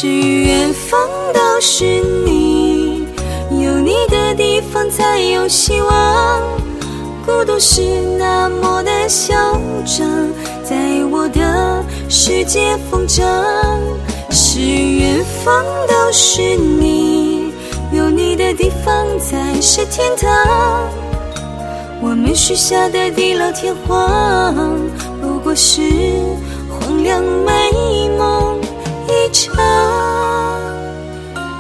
是远方都是你，有你的地方才有希望。孤独是那么的嚣张，在我的世界疯长。是远方都是你，有你的地方才是天堂。我们许下的地老天荒，不过是荒凉美梦一场。